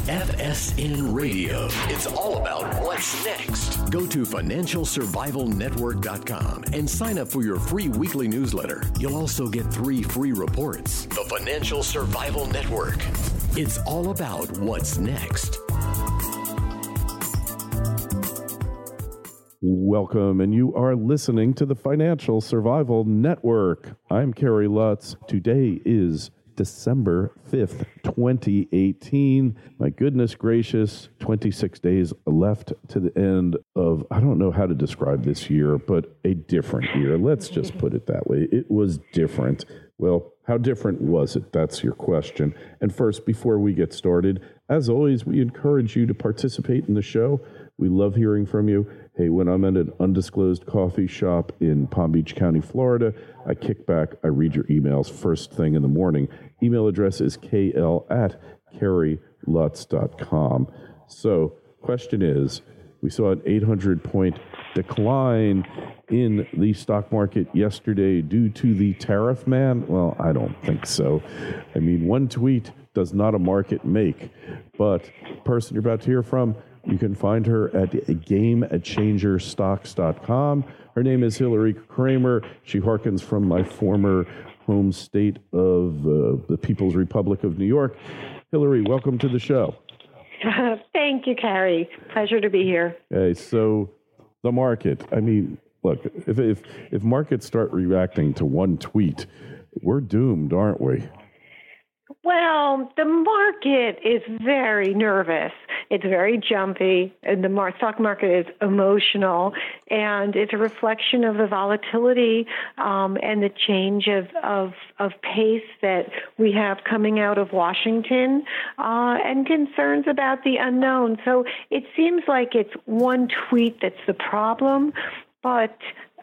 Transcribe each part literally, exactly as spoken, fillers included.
F S N Radio. It's all about what's next. Go to financial survival network dot com and sign up for your free weekly newsletter. You'll also get three free reports. The Financial Survival Network. It's all about what's next. Welcome, and you are listening to the Financial Survival Network. I'm Kerry Lutz. Today is December fifth, twenty eighteen. My goodness gracious, twenty-six days left to the end of, I don't know how to describe this year, but a different year. Let's just put it that way. It was different. Well, how different was it? That's your question. And first, before we get started, as always, we encourage you to participate in the show. We love hearing from you. Hey, when I'm at an undisclosed coffee shop in Palm Beach County, Florida, I kick back, I read your emails first thing in the morning. Email address is k l at kerry lutz dot com. So, question is, we saw an eight hundred point decline in the stock market yesterday due to the tariff man. Well, I don't think so. I mean, one tweet does not a market make, but the person you're about to hear from, you can find her at game changer stocks dot com. Her name is Hillary Kramer. She harkens from my former home state of uh, the People's Republic of New York. Hillary, welcome to the show. Uh, thank you, Carrie. Pleasure to be here. Okay, so the market. I mean, look, if if if markets start reacting to one tweet, we're doomed, aren't we? Well, the market is very nervous. It's very jumpy, and the mar- stock market is emotional, and it's a reflection of the volatility um, and the change of, of, of pace that we have coming out of Washington uh, and concerns about the unknown. So it seems like it's one tweet that's the problem, but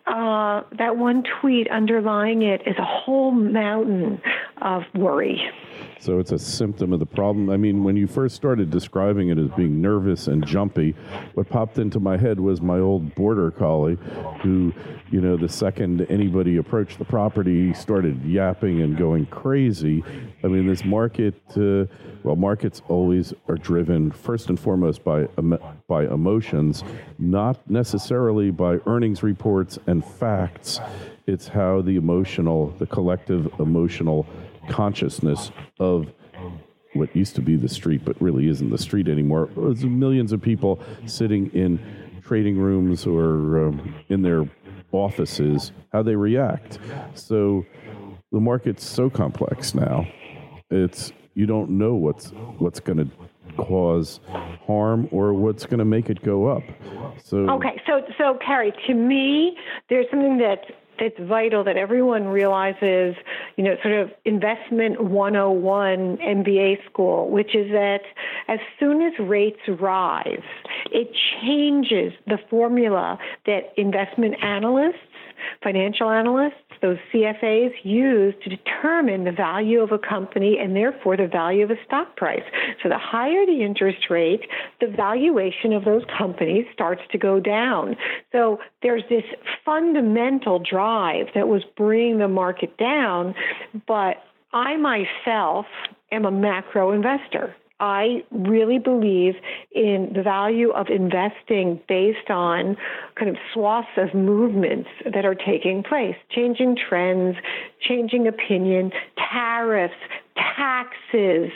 uh, that one tweet underlying it is a whole mountain of worry. So it's a symptom of the problem. I mean, when you first started describing it as being nervous and jumpy, what popped into my head was my old border collie who, you know, the second anybody approached the property, he started yapping and going crazy. I mean, this market, uh, well, markets always are driven first and foremost by by emotions, not necessarily by earnings reports and facts. It's how the emotional, the collective emotional consciousness of what used to be the street, but really isn't the street anymore. There's millions of people sitting in trading rooms or um, in their offices, how they react. So the market's so complex now. It's you don't know what's what's going to cause harm or what's going to make it go up. So okay, so so Carrie, to me, there's something that. It's vital that everyone realizes, you know, sort of investment one oh one M B A school, which is that as soon as rates rise, it changes the formula that investment analysts, financial analysts, those C F As use to determine the value of a company and therefore the value of a stock price. So the higher the interest rate, the valuation of those companies starts to go down. So there's this fundamental drive that was bringing the market down, but I myself am a macro investor. I really believe in the value of investing based on kind of swaths of movements that are taking place, changing trends, changing opinion, tariffs, taxes,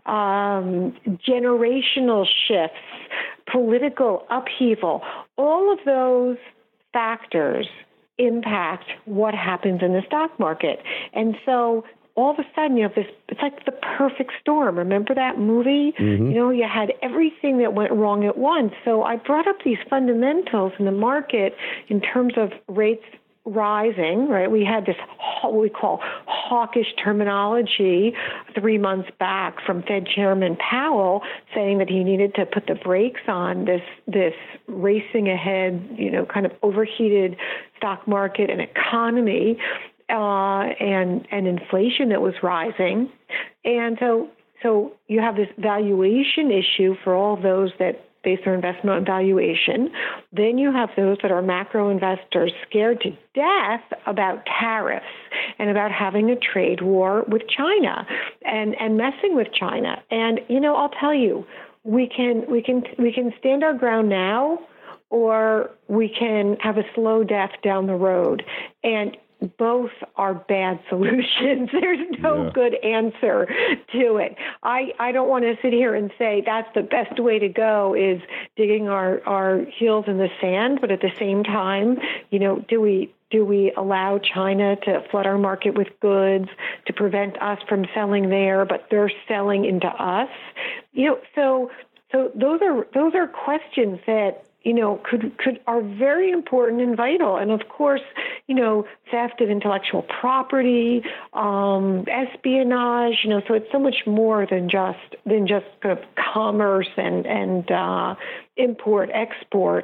um, generational shifts, political upheaval. All of those factors impact what happens in the stock market. And so all of a sudden, you have this, it's like the perfect storm. Remember that movie? Mm-hmm. You know, you had everything that went wrong at once. So I brought up these fundamentals in the market in terms of rates rising, right? We had this, what we call hawkish terminology three months back from Fed Chairman Powell saying that he needed to put the brakes on this, this racing ahead, you know, kind of overheated stock market and economy. Uh, and and inflation that was rising, and so so you have this valuation issue for all those that base their investment on valuation. Then you have those that are macro investors scared to death about tariffs and about having a trade war with China and and messing with China. And you know, I'll tell you, we can we can we can stand our ground now, or we can have a slow death down the road. And both are bad solutions. There's no yeah. good answer to it. I, I don't want to sit here and say that's the best way to go is digging our, our heels in the sand. But at the same time, you know, do we do we allow China to flood our market with goods to prevent us from selling there, but they're selling into us? You know, so so those are those are questions that, you know, could could are very important and vital. And of course, you know, theft of intellectual property, um, espionage, you know, so it's so much more than just than just kind of commerce and and uh, import export.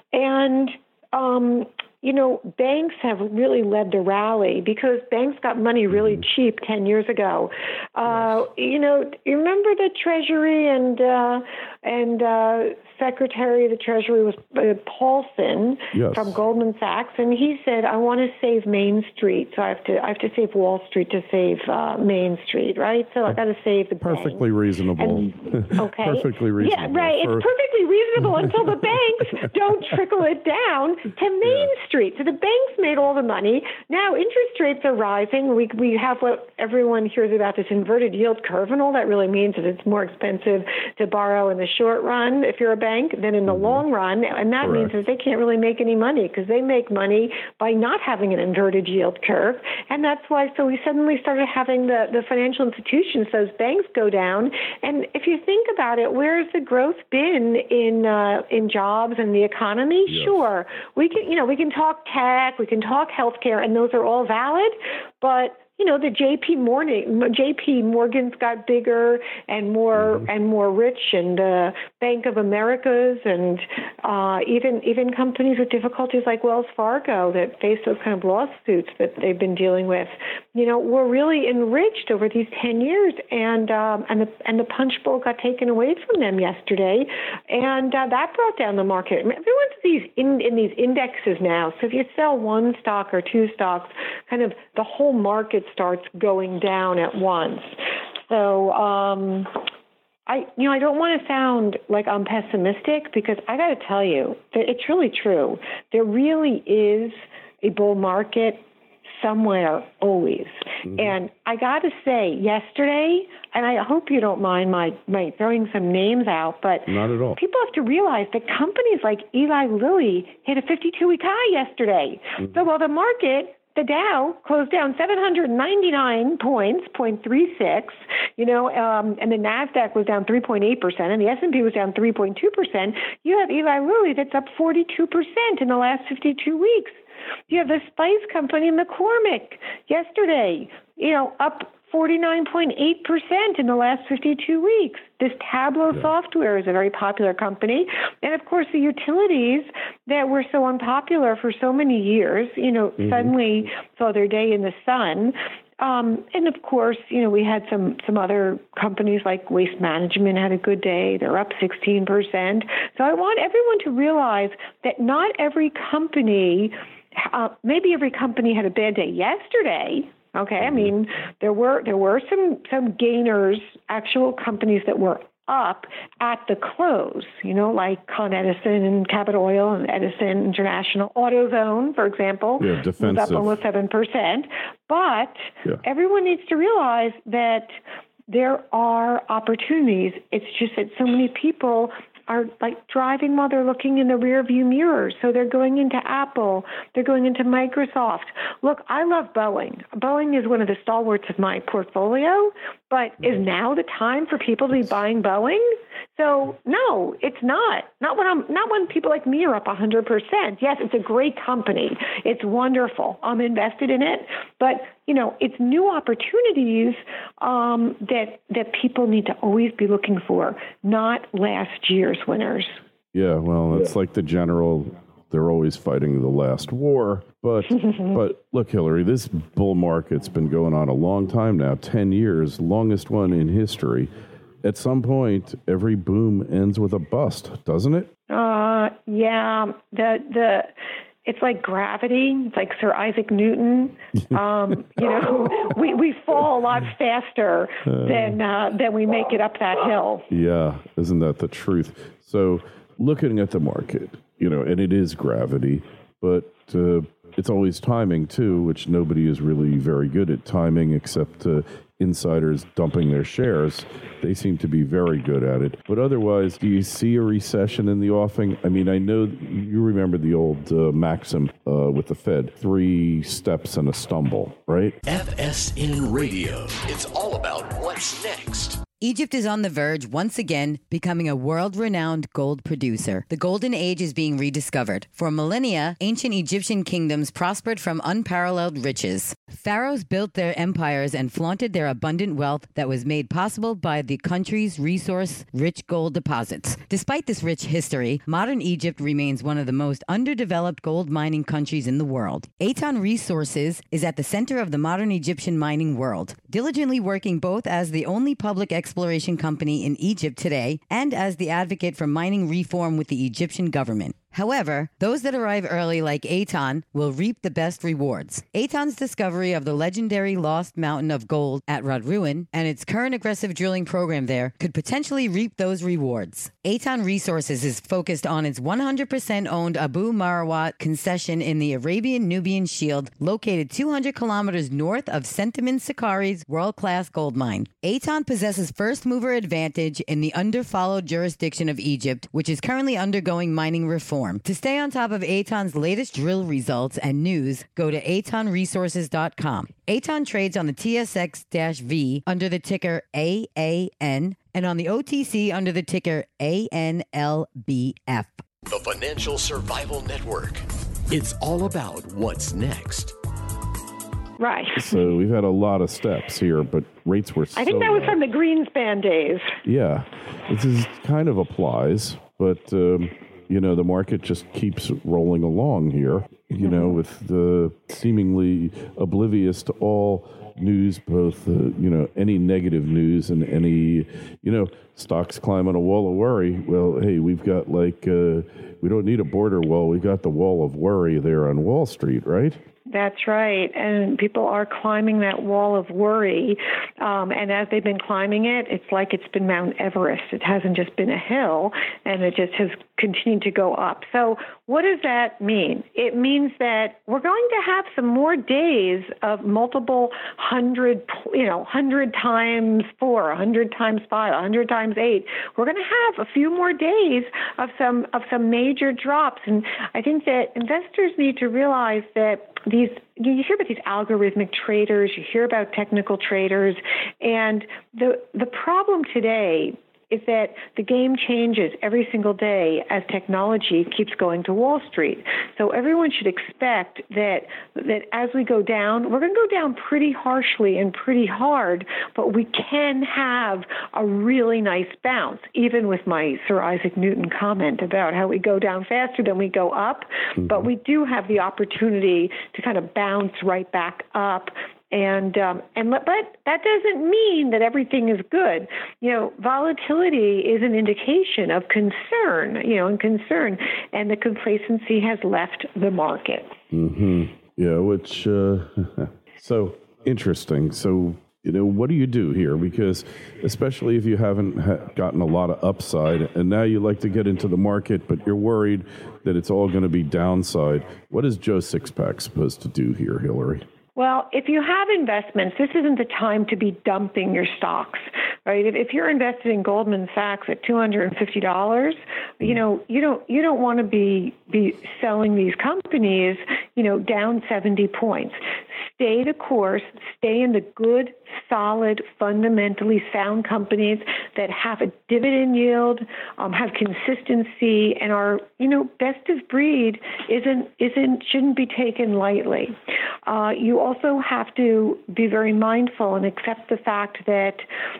And um, you know, banks have really led the rally because banks got money really cheap ten years ago. Uh, you know, you remember the Treasury and uh, and uh, Secretary of the Treasury was uh, Paulson yes. from Goldman Sachs, and he said, "I want to save Main Street, so I have to I have to save Wall Street to save uh, Main Street, right? So I got to save the perfectly bank." reasonable. And, okay, perfectly reasonable. Yeah, right. For... It's perfectly reasonable until the banks don't trickle it down to Main yeah. Street. So the banks made all the money. Now interest rates are rising. We we have what everyone hears about, this inverted yield curve, and all that really means is it's more expensive to borrow in the short run if you're a bank than in the mm-hmm. long run, and that Correct. means that they can't really make any money because they make money by not having an inverted yield curve, and that's why. So we suddenly started having the the financial institutions, those banks, go down. And if you think about it, where's the growth been in uh, in jobs and the economy? Yes. Sure, we can you know we can talk tech, we can talk healthcare, and those are all valid, but you know, the J P Morgan, J P Morgan's got bigger and more mm-hmm. and more rich, and uh, Bank of America's, and uh, even even companies with difficulties like Wells Fargo that face those kind of lawsuits that they've been dealing with. You know, were really enriched over these ten years, and um, and the and the punch bowl got taken away from them yesterday, and uh, that brought down the market. Everyone's these in, in these indexes now, so if you sell one stock or two stocks, kind of the whole market starts going down at once. So, um, I, you know, I don't want to sound like I'm pessimistic because I got to tell you that it's really true. There really is a bull market somewhere always. Mm-hmm. And I got to say, yesterday, and I hope you don't mind my, my throwing some names out, but not at all. People have to realize that companies like Eli Lilly hit a fifty-two week high yesterday. Mm-hmm. So while the market, the Dow closed down seven hundred ninety-nine points, zero point three six, you know, um, and the NASDAQ was down three point eight percent, and the S and P was down three point two percent. You have Eli Lilly that's up forty-two percent in the last fifty-two weeks. You have the spice company McCormick yesterday, you know, up forty-nine point eight percent in the last fifty-two weeks. This Tableau yeah. software is a very popular company. And, of course, the utilities that were so unpopular for so many years, you know, mm-hmm. suddenly saw their day in the sun. Um, and, of course, you know, we had some, some other companies like Waste Management had a good day. They're up sixteen percent. So I want everyone to realize that not every company, uh, maybe every company had a bad day yesterday. Okay, I mean, there were there were some, some gainers, actual companies that were up at the close, you know, like Con Edison and Cabot Oil and Edison International. AutoZone, for example, yeah, was up almost seven percent. But yeah. everyone needs to realize that there are opportunities. It's just that so many people are like driving while they're looking in the rearview mirror. So they're going into Apple. They're going into Microsoft. Look, I love Boeing. Boeing is one of the stalwarts of my portfolio, but is now the time for people to be buying Boeing? So no, it's not. Not when I'm not when people like me are up one hundred percent. Yes, it's a great company. It's wonderful. I'm invested in it. But, you know, it's new opportunities um, that that people need to always be looking for, not last year's winners. Yeah, well, it's like the general, they're always fighting the last war. But, but look, Hillary, this bull market's been going on a long time now, ten years, longest one in history. At some point, every boom ends with a bust, doesn't it? Uh, yeah. The the it's like gravity. It's like Sir Isaac Newton. Um, you know, we, we fall a lot faster than uh, than we make it up that hill. Yeah, isn't that the truth? So looking at the market, you know, and it is gravity, but uh, it's always timing too, which nobody is really very good at timing except uh, insiders dumping their shares. They seem to be very good at it. But otherwise, do you see a recession in the offing? I mean, I know you remember the old uh, maxim uh, with the Fed, three steps and a stumble, right? F S N Radio. It's all about what's next. Egypt is on the verge, once again, becoming a world-renowned gold producer. The golden age is being rediscovered. For millennia, ancient Egyptian kingdoms prospered from unparalleled riches. Pharaohs built their empires and flaunted their abundant wealth that was made possible by the country's resource-rich gold deposits. Despite this rich history, modern Egypt remains one of the most underdeveloped gold mining countries in the world. Aton Resources is at the center of the modern Egyptian mining world, diligently working both as the only public exploration company in Egypt today and as the advocate for mining reform with the Egyptian government. However, those that arrive early like Aton will reap the best rewards. Aton's discovery of the legendary Lost Mountain of Gold at Rodruin and its current aggressive drilling program there could potentially reap those rewards. Aton Resources is focused on its one hundred percent owned Abu Marawat concession in the Arabian-Nubian Shield, located two hundred kilometers north of Centamin Sakari's world-class gold mine. Aton possesses first-mover advantage in the under-followed jurisdiction of Egypt, which is currently undergoing mining reform. To stay on top of Aton's latest drill results and news, go to aton resources dot com. Aton trades on the T S X V under the ticker A A N and on the O T C under the ticker A N L B F. The Financial Survival Network. It's all about what's next. Right. So we've had a lot of steps here, but rates were so I think that was low. from the Greenspan days. Yeah. This is kind of applies, but... Um, You know, the market just keeps rolling along here, you know, with the seemingly oblivious to all news, both, uh, you know, any negative news and any, you know, stocks climb on a wall of worry. Well, hey, we've got like, uh, we don't need a border wall. We got the wall of worry there on Wall Street, right? That's right. And people are climbing that wall of worry. Um, and as they've been climbing it, it's like it's been Mount Everest. It hasn't just been a hill, and it just has continued to go up. So what does that mean? It means that we're going to have some more days of multiple hundred, you know, hundred times four, a hundred times five, a hundred times eight. We're going to have a few more days of some of some major drops. And I think that investors need to realize that these, you hear about these algorithmic traders, you hear about technical traders, and the the problem today is that the game changes every single day as technology keeps going to Wall Street. So everyone should expect that that as we go down, we're going to go down pretty harshly and pretty hard, but we can have a really nice bounce, even with my Sir Isaac Newton comment about how we go down faster than we go up. Mm-hmm. But we do have the opportunity to kind of bounce right back up. And um, and but that doesn't mean that everything is good. You know, volatility is an indication of concern. You know, and concern, and the complacency has left the market. Mm-hmm. Yeah, which uh, so interesting. So you know, what do you do here? Because especially if you haven't ha- gotten a lot of upside, and now you like to get into the market, but you're worried that it's all going to be downside. What is Joe Sixpack supposed to do here, Hillary? Well, if you have investments, this isn't the time to be dumping your stocks, right? If, if you're invested in Goldman Sachs at two hundred fifty dollars, you know, you don't you don't want to be be selling these companies, you know, down seventy points. Stay the course, stay in the good, solid, fundamentally sound companies that have a dividend yield, um, have consistency, and are, you know, best of breed isn't isn't shouldn't be taken lightly. Uh, you also have to be very mindful and accept the fact that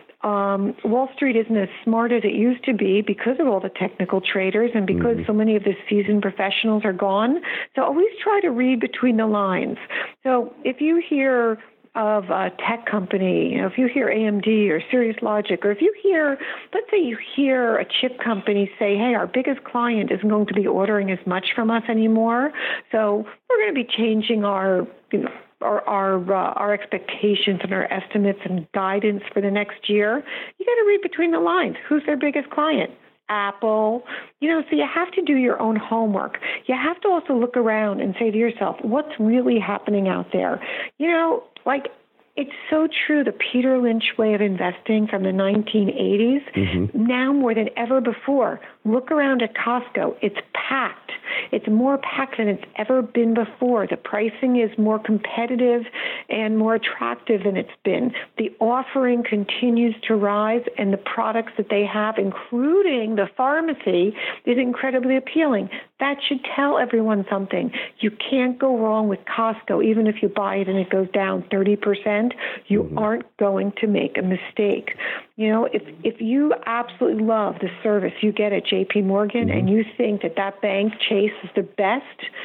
Um, Wall Street isn't as smart as it used to be because of all the technical traders and because mm-hmm. so many of the seasoned professionals are gone. So always try to read between the lines. So if you hear of a tech company, you know, if you hear A M D or Cirrus Logic, or if you hear, let's say you hear a chip company say, hey, our biggest client isn't going to be ordering as much from us anymore, so we're going to be changing our, you know, our our, uh, our expectations and our estimates and guidance for the next year. You got to read between the lines. Who's their biggest client? Apple. You know, so you have to do your own homework. You have to also look around and say to yourself, what's really happening out there? You know, like, it's so true, the Peter Lynch way of investing from the nineteen eighties, mm-hmm. now more than ever before. Look around at Costco. It's packed. It's more packed than it's ever been before. The pricing is more competitive and more attractive than it's been. The offering continues to rise, and the products that they have, including the pharmacy, is incredibly appealing. That should tell everyone something. You can't go wrong with Costco. Even if you buy it and it goes down thirty percent, you mm-hmm. aren't going to make a mistake. You know, if if you absolutely love the service you get at J P Morgan mm-hmm. and you think that that bank, Chase, is the best,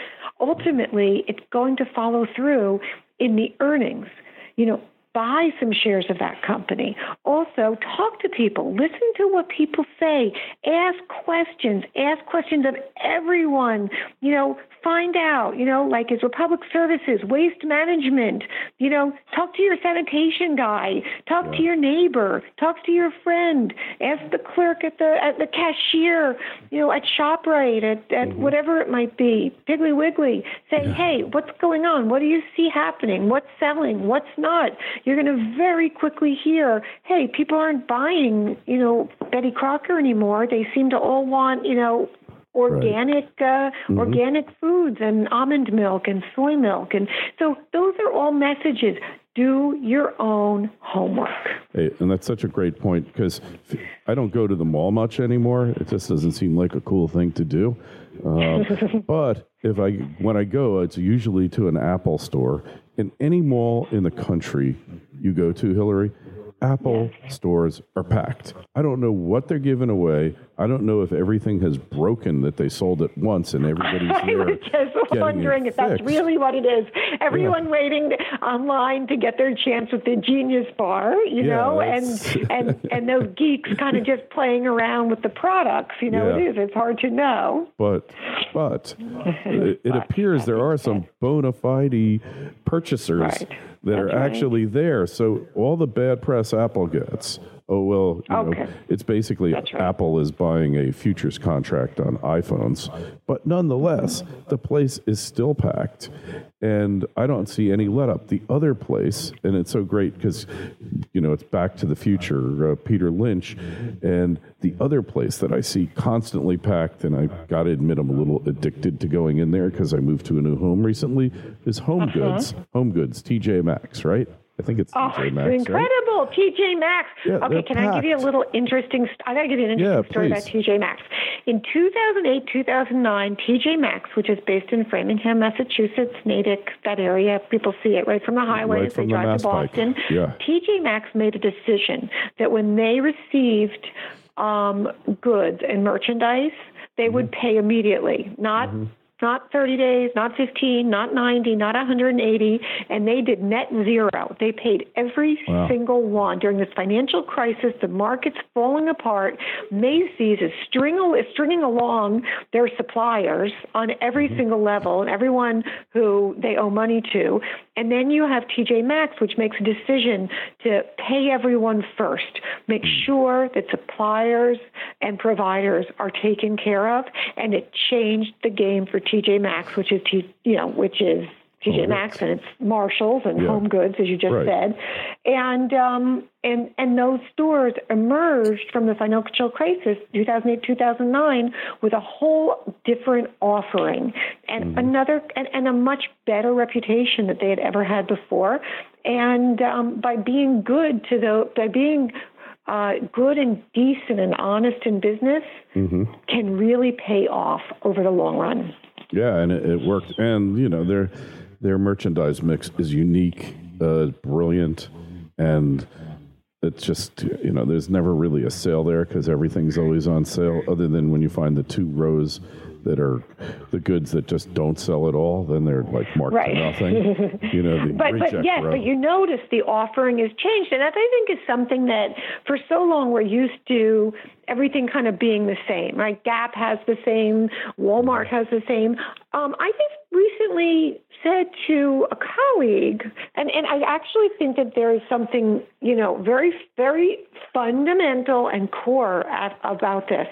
ultimately it's going to follow through in the earnings. You know, buy some shares of that company. Also, talk to people. Listen to what people say. Ask questions. Ask questions of everyone. You know, find out, you know, like is Republic Services, waste management, you know, talk to your sanitation guy, talk yeah. to your neighbor, talk to your friend, ask the clerk at the at the cashier, you know, at ShopRite, at, at mm-hmm. whatever it might be, Piggly Wiggly. Say, yeah. hey, what's going on? What do you see happening? What's selling? What's not? You're going to very quickly hear, hey, people aren't buying, you know, Betty Crocker anymore. They seem to all want, you know, organic right. uh, mm-hmm. organic foods and almond milk and soy milk. And so those are all messages. Do your own homework. Hey, and that's such a great point, because I don't go to the mall much anymore. It just doesn't seem like a cool thing to do. Um, but if I when I go, it's usually to an Apple store. In any mall in the country you go to, Hillary, Apple stores are packed. I don't know what they're giving away. I don't know if everything has broken that they sold at once and everybody's there. I was just wondering if that's really what it is. Everyone yeah. waiting online to get their chance with the Genius Bar, you yeah, know, and, and and those geeks kind of just playing around with the products. You know, yeah. it is. It's hard to know. But but it, it appears there are some bona fide purchasers right. that are right. actually there. So all the bad press Apple gets, oh, well, you okay. know, it's basically right. Apple is buying a futures contract on iPhones. But nonetheless, the place is still packed, and I don't see any let up. The other place, and it's so great because, you know, it's Back to the Future, uh, Peter Lynch, and the other place that I see constantly packed, and I got to admit I'm a little addicted to going in there because I moved to a new home recently, is Home uh-huh. Goods. Home Goods, T J Maxx, right? I think it's oh, T J Maxx, incredible, right? T J Maxx. Yeah, okay, can packed. I give you a little interesting? St- I got to give you an interesting yeah, story please. about T J Maxx. In two thousand eight, two thousand nine, T J Maxx, which is based in Framingham, Massachusetts, Natick, that area, people see it right from the highway right as from they the drive to Boston. Yeah. T J Maxx made a decision that when they received um, goods and merchandise, they mm-hmm. would pay immediately, not. Mm-hmm. Not thirty days, not fifteen, not ninety, not one hundred eighty, and they did net zero. They paid every wow. single one. During this financial crisis, the market's falling apart. Macy's is string, is stringing along their suppliers on every mm-hmm. single level, and everyone who they owe money to. And then you have T J Maxx, which makes a decision to pay everyone first, make sure that suppliers and providers are taken care of, and it changed the game for T J Maxx, which is T, you know, which is T J Maxx, and it's Marshalls and yeah. Home Goods, as you just right. said, and um, and and those stores emerged from the financial crisis, two thousand eight, two thousand nine, with a whole different offering and mm-hmm. another and, and a much better reputation that they had ever had before, and um, by being good to the by being Uh, good and decent and honest in business mm-hmm. can really pay off over the long run. Yeah, and it, it worked. And, you know, their their merchandise mix is unique, uh, brilliant, and it's just, you know, there's never really a sale there because everything's always on sale, other than when you find the two rows that are the goods that just don't sell at all. Then they're like marked right. to nothing. You know, the but reject but yes, row. but you notice the offering has changed, and that I think is something that for so long we're used to everything kind of being the same, right? Gap has the same, Walmart has the same. Um, I just recently said to a colleague, and, and I actually think that there is something, you know, very, very fundamental and core at, about this.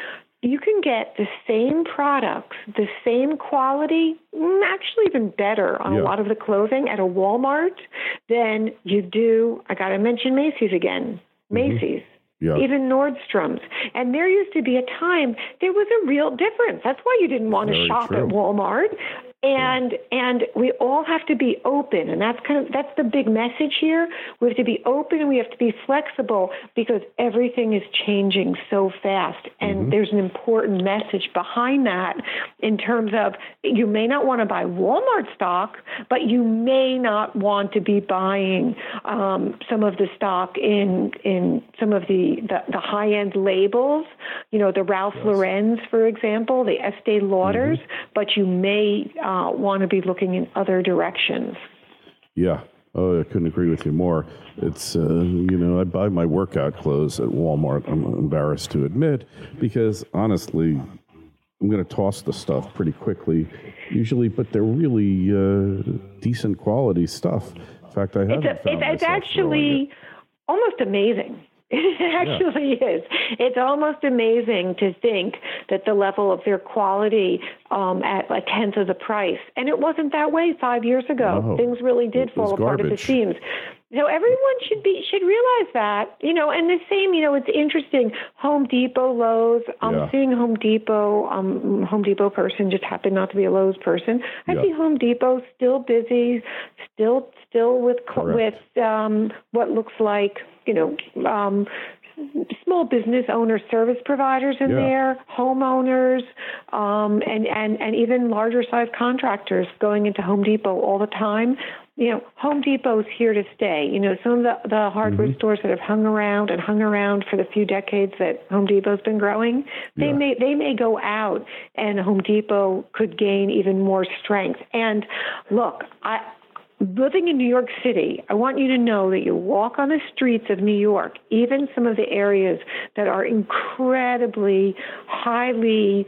You can get the same products, the same quality, actually even better on yeah. a lot of the clothing at a Walmart than you do, I got to mention Macy's again, Macy's. Mm-hmm. Yeah. Even Nordstrom's. And there used to be a time there was a real difference. That's why you didn't want Very to shop true. at Walmart. And and we all have to be open, and that's kind of that's the big message here. We have to be open and we have to be flexible because everything is changing so fast. And mm-hmm. there's an important message behind that in terms of you may not want to buy Walmart stock, but you may not want to be buying um, some of the stock in in some of the, the, the high-end labels, you know, the Ralph yes. Lauren's, for example, the Estee Lauders, mm-hmm. but you may Uh, want to be looking in other directions. Yeah. Oh, I couldn't agree with you more. It's, uh, you know, I buy my workout clothes at Walmart, I'm embarrassed to admit, because honestly, I'm going to toss the stuff pretty quickly, usually, but they're really uh, decent quality stuff. In fact, I haven't it's, a, found it's, it's actually almost amazing. It actually yeah. is. It's almost amazing to think that the level of their quality um, at a tenth of the price. And it wasn't that way five years ago. No, Things really did fall apart at the seams. So everyone should be should realize that, you know, and the same, you know, it's interesting. Home Depot, Lowe's, I'm yeah. seeing Home Depot, um, Home Depot person, just happened not to be a Lowe's person. I yeah. see Home Depot still busy, still still with Correct. with um, what looks like, you know, um, small business owner service providers in yeah. there, homeowners, um, and, and, and even larger size contractors going into Home Depot all the time. You know, Home Depot's here to stay. You know, some of the, the hardware mm-hmm. stores that have hung around and hung around for the few decades that Home Depot's been growing, they yeah. may they may go out and Home Depot could gain even more strength. And look, I living in New York City, I want you to know that you walk on the streets of New York, even some of the areas that are incredibly highly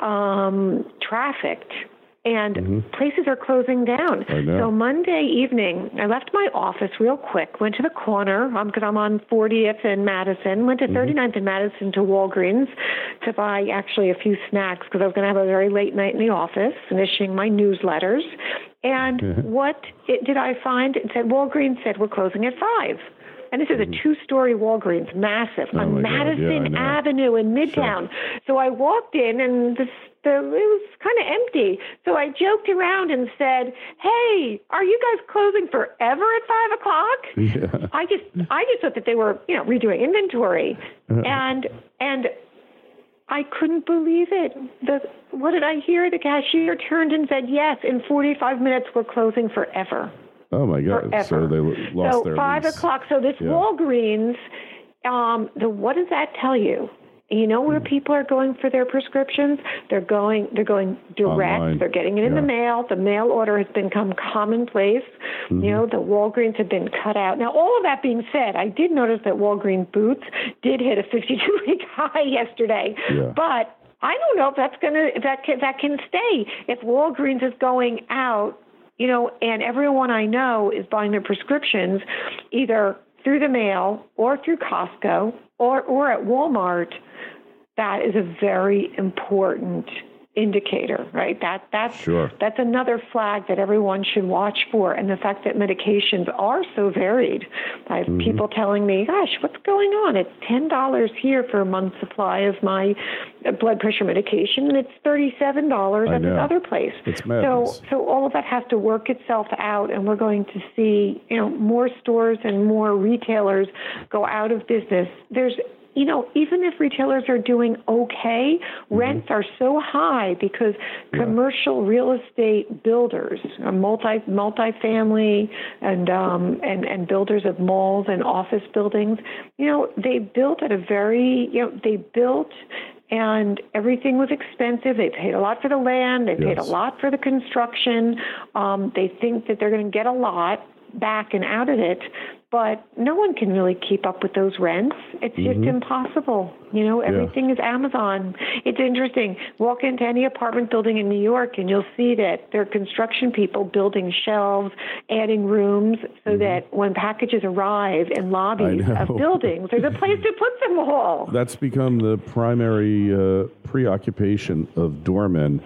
um, trafficked, and mm-hmm. places are closing down. So Monday evening, I left my office real quick, went to the corner, because um, I'm on fortieth and Madison, went to mm-hmm. thirty-ninth and Madison to Walgreens to buy actually a few snacks because I was going to have a very late night in the office, finishing my newsletters. And mm-hmm. what it, did I find? It said, Walgreens said, we're closing at five. And this is a two-story Walgreens, massive, oh on Madison yeah, Avenue in Midtown. Sure. So I walked in, and this, the, it was kind of empty. So I joked around and said, hey, are you guys closing forever at five o'clock? Yeah. I just I just thought that they were, you know, redoing inventory. Uh-huh. And and I couldn't believe it. The, what did I hear? The cashier turned and said, yes, in forty-five minutes, we're closing forever. Oh, my God. Forever. So they lost so their five lease. o'clock. So this yeah. Walgreens, um, the, what does that tell you? You know where mm. people are going for their prescriptions? They're going They're going direct. Online. They're getting it in yeah. the mail. The mail order has become commonplace. Mm-hmm. You know, the Walgreens have been cut out. Now, all of that being said, I did notice that Walgreens Boots did hit a fifty-two week high yesterday. Yeah. But I don't know if that's going to, that can, that can stay. If Walgreens is going out, you know, and everyone I know is buying their prescriptions either through the mail or through Costco or, or at Walmart, that is a very important indicator, right? That that's sure. that's another flag that everyone should watch for. And the fact that medications are so varied. I have mm-hmm. people telling me, gosh, what's going on? It's ten dollars here for a month's supply of my blood pressure medication, and it's thirty-seven dollars at another place. It's madness. So so all of that has to work itself out, and we're going to see, you know, more stores and more retailers go out of business. There's You know, even if retailers are doing okay, mm-hmm. rents are so high because yeah. commercial real estate builders, multi multifamily and um and, and builders of malls and office buildings, you know, they built at a very, you know, they built and everything was expensive. They paid a lot for the land. They paid Yes. a lot for the construction. Um, they think that they're going to get a lot back and out of it, but no one can really keep up with those rents. It's just Mm-hmm. impossible. You know, everything is Amazon. It's interesting. Walk into any apartment building in New York and you'll see that there are construction people building shelves, adding rooms so mm-hmm. that when packages arrive in lobbies of buildings, there's a place to put them all. That's become the primary uh, preoccupation of doormen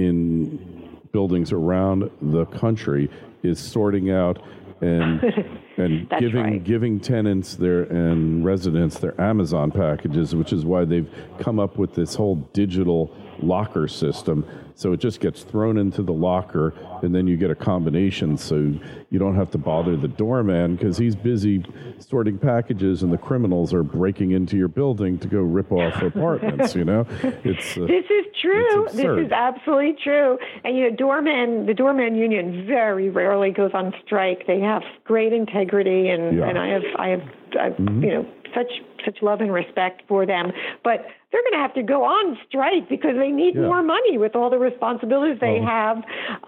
in buildings around the country, is sorting out and and giving right. giving tenants their and residents their Amazon packages, which is why they've come up with this whole digital locker system. So it just gets thrown into the locker, and then you get a combination, so you don't have to bother the doorman because he's busy sorting packages, and the criminals are breaking into your building to go rip off apartments. You know, it's uh, this is true. It's this is absolutely true. And you know, doorman, the doorman union very rarely goes on strike. They have great integrity, and, yeah. and I have I have, I have mm-hmm. you know such such love and respect for them, but they're going to have to go on strike because they need yeah. more money with all the responsibilities they oh. have,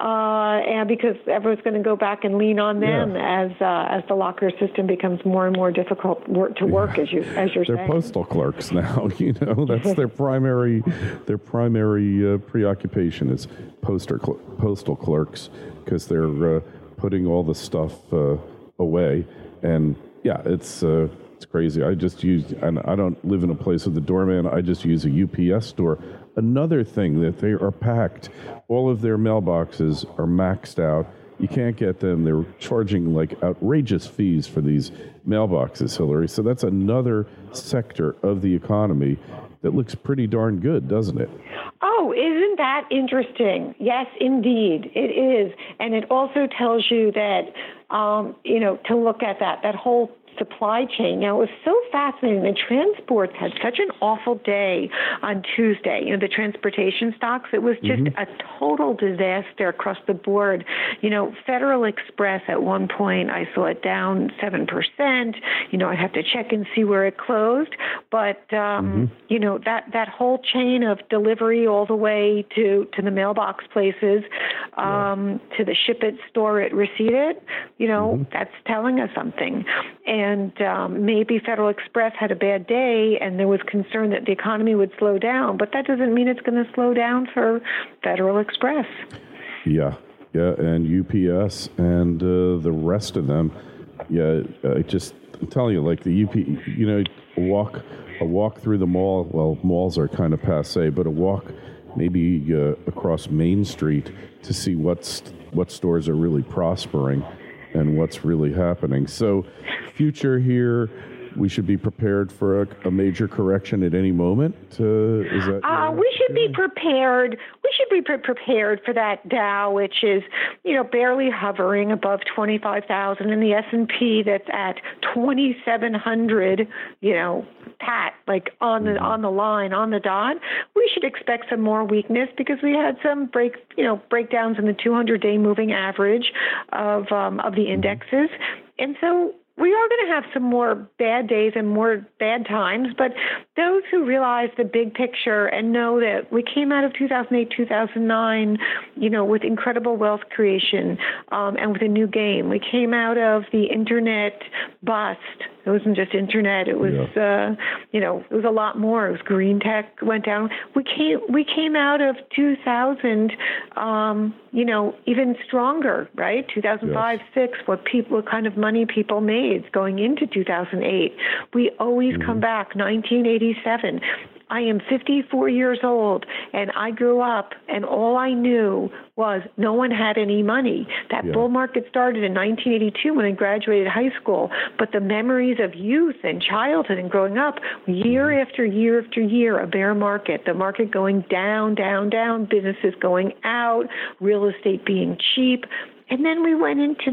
uh, and because everyone's going to go back and lean on them yeah. as uh, as the locker system becomes more and more difficult work to work, yeah. as you as you're they're saying. Postal clerks now. You know, that's their primary their primary uh, preoccupation is postal cl- postal clerks because they're uh, putting all the stuff uh, away, and yeah, it's. Uh, It's crazy. I just use, and I don't live in a place with a doorman. I just use a U P S store. Another thing that they are packed. All of their mailboxes are maxed out. You can't get them. They're charging like outrageous fees for these mailboxes, Hillary. So that's another sector of the economy that looks pretty darn good, doesn't it? Oh, isn't that interesting? Yes, indeed, it is. And it also tells you that, um, you know, to look at that, that whole supply chain. Now, it was so fascinating. The transports had such an awful day on Tuesday. You know, the transportation stocks, it was just mm-hmm. a total disaster across the board. You know, Federal Express at one point, I saw it down seven percent. You know, I have to check and see where it closed. But, um, mm-hmm. you know, that, that whole chain of delivery all the way to, to the mailbox places, um, yeah. to the ship it, store it, receipt it, you know, mm-hmm. that's telling us something. And And um, maybe Federal Express had a bad day and there was concern that the economy would slow down, but that doesn't mean it's going to slow down for Federal Express. Yeah, yeah, and U P S and uh, the rest of them. Yeah, I just I'm telling you, like the U P, you know, a walk, a walk through the mall. Well, malls are kind of passé, but a walk maybe uh, across Main Street to see what's what stores are really prospering and what's really happening. So future here, we should be prepared for a, a major correction at any moment? Uh, is that uh, we should be prepared. We should be pre- prepared for that Dow, which is, you know, barely hovering above twenty-five thousand, and the S and P that's at twenty-seven hundred, you know, pat, like on the, mm-hmm. on the line, on the dot. We should expect some more weakness because we had some break, you know, breakdowns in the two hundred day moving average of, um, of the indexes. And so we are going to have some more bad days and more bad times, but those who realize the big picture and know that we came out of two thousand eight, two thousand nine, you know, with incredible wealth creation um, and with a new game. We came out of the internet bust. It wasn't just internet. It was, yeah. uh, you know, it was a lot more. It was green tech went down. We came, we came out of two thousand, um, you know, even stronger, right? two thousand five, yes. six, what people, what kind of money people made going into two thousand eight. We always mm-hmm. come back. nineteen eighty-seven. I am fifty-four years old, and I grew up, and all I knew was no one had any money. That yeah. bull market started in nineteen eighty-two when I graduated high school, but the memories of youth and childhood and growing up, year after year after year, a bear market, the market going down, down, down, businesses going out, real estate being cheap. And then we went into this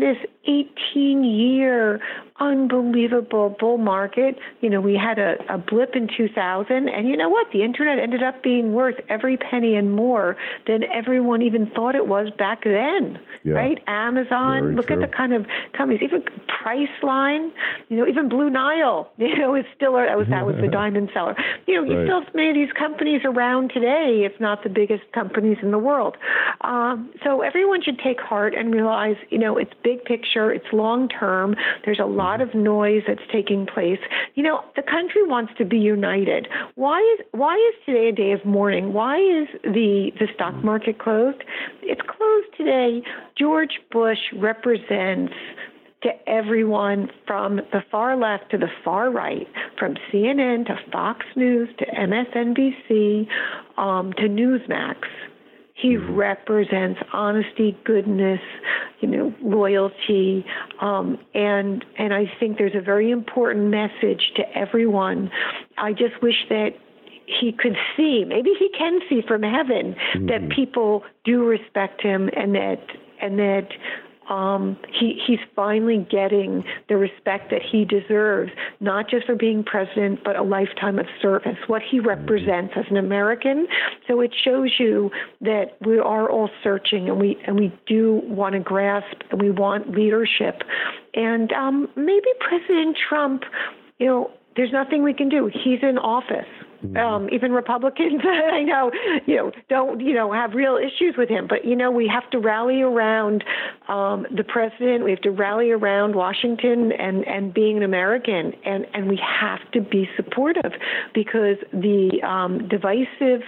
eighteen-year unbelievable bull market. You know, we had a, a blip in two thousand, and you know what? The internet ended up being worth every penny and more than everyone even thought it was back then, yeah. right? Amazon, Very look true. at the kind of companies, even Priceline, you know, even Blue Nile, you know, is still, that was, that was the diamond seller. You know, Right. you still have many of these companies around today, if not the biggest companies in the world. Um, so everyone should take heart and realize, you know, it's big picture, it's long term. There's a lot of noise that's taking place. You know, the country wants to be united. Why is why is today a day of mourning? Why is the the stock market closed? It's closed today. George Bush represents to everyone from the far left to the far right, from C N N to Fox News to M S N B C um, to Newsmax. He represents honesty, goodness, you know, loyalty, um, and and I think there's a very important message to everyone. I just wish that he could see, maybe he can see from heaven, mm-hmm. that people do respect him, and that and that. Um, he, he's finally getting the respect that he deserves, not just for being president, but a lifetime of service, what he represents as an American. So it shows you that we are all searching, and we and we do want to grasp, and we want leadership. And um, maybe President Trump, you know, there's nothing we can do. He's in office. Um, even Republicans, I know, you know, don't, you know, have real issues with him. But, you know, we have to rally around um, the president. We have to rally around Washington and, and being an American. And, and we have to be supportive, because the um, divisive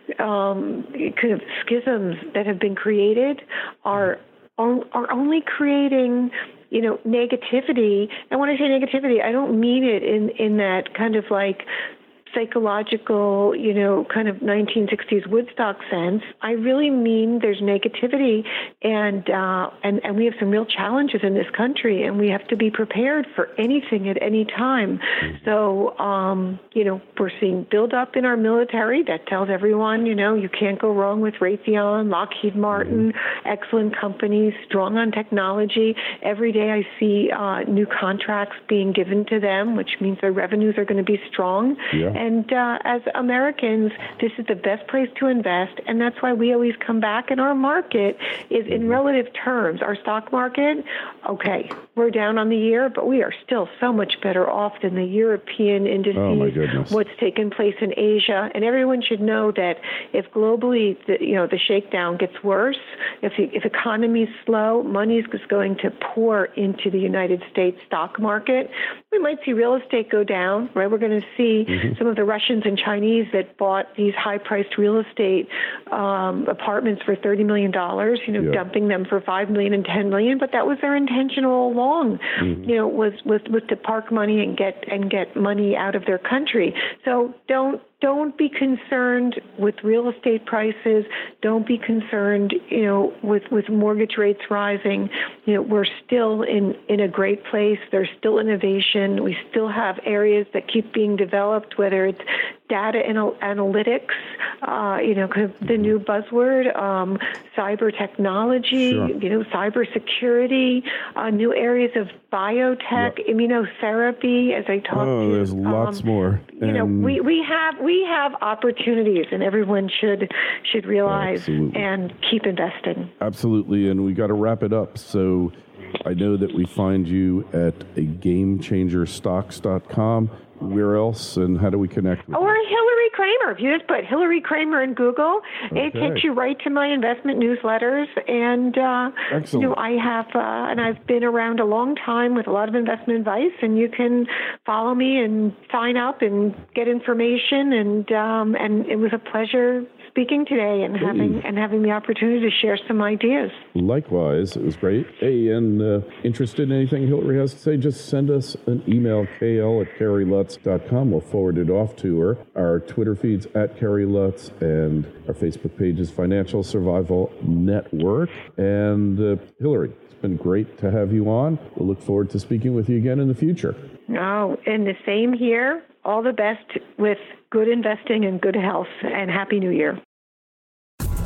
um, kind of schisms that have been created are are only creating, you know, negativity. And when I say negativity, I don't mean it in, in that kind of like psychological, you know, kind of nineteen sixties Woodstock sense. I really mean there's negativity, and uh, and and we have some real challenges in this country, and we have to be prepared for anything at any time. So, um, you know, we're seeing buildup in our military that tells everyone, you know, you can't go wrong with Raytheon, Lockheed Martin, excellent companies, strong on technology. Every day I see uh, new contracts being given to them, which means their revenues are going to be strong. Yeah. And uh, as Americans, this is the best place to invest, and that's why we always come back. And our market is in relative terms. Our stock market, okay, we're down on the year, but we are still so much better off than the European indices, oh my goodness. What's taken place in Asia. And everyone should know that if globally, the, you know, the shakedown gets worse, if the if economy's slow, money is going to pour into the United States stock market. We might see real estate go down, right? We're going to see mm-hmm. some of the Russians and Chinese that bought these high-priced real estate um, apartments for thirty million dollars, you know, yeah. dumping them for five million dollars and ten million dollars. But that was their intention all along, mm-hmm. you know, was, was was to park money and get and get money out of their country. So don't Don't be concerned with real estate prices. Don't be concerned, you know, with, with mortgage rates rising. You know, we're still in, in a great place. There's still innovation. We still have areas that keep being developed, whether it's data anal- analytics, uh, you know, kind of the new buzzword, um, cyber technology, sure. you know, cyber security, uh, new areas of biotech, yep. immunotherapy, as I talked oh, to. there's um, lots more. You and know, we, we have we have opportunities, and everyone should should realize absolutely. and keep investing. Absolutely, and we got to wrap it up. So I know that we find you at a game changer stocks dot com. Where else, and how do we connect with or you? Hillary Kramer. If you just put Hillary Kramer in Google, okay. it takes you right to my investment newsletters. And uh, Excellent. you know, I have, uh, and I've been around a long time with a lot of investment advice. And you can follow me and sign up and get information. And um, and it was a pleasure speaking today and hey. having and having the opportunity to share some ideas. Likewise, it was great. Hey, and uh, interested in anything Hillary has to say, just send us an email, K L at Carrie Lutz dot com. We'll forward it off to her. Our Twitter feed's at Carrie Lutz, and our Facebook page is Financial Survival Network. And uh, Hillary, it's been great to have you on. We'll look forward to speaking with you again in the future. Oh, and the same here. All the best with good investing and good health, and Happy New Year.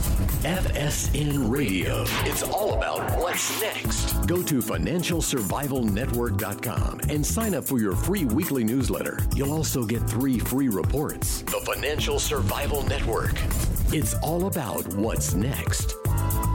F S N Radio. It's all about what's next. Go to financial survival network dot com and sign up for your free weekly newsletter. You'll also get three free reports. The Financial Survival Network. It's all about what's next.